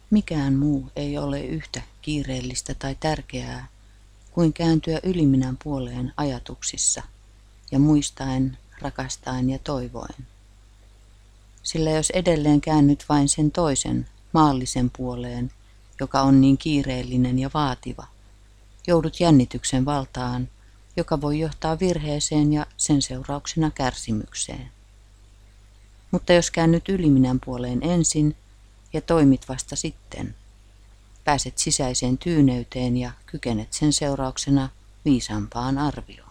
Mikään muu ei ole yhtä kiireellistä tai tärkeää kuin kääntyä yliminän puoleen ajatuksissa ja muistaen, rakastaen ja toivoen. Sillä jos edelleen käännyt vain sen toisen, maallisen puoleen, joka on niin kiireellinen ja vaativa, joudut jännityksen valtaan, joka voi johtaa virheeseen ja sen seurauksena kärsimykseen. Mutta jos käännyt yliminän puoleen ensin ja toimit vasta sitten, pääset sisäiseen tyyneyteen ja kykenet sen seurauksena viisaampaan arvioon.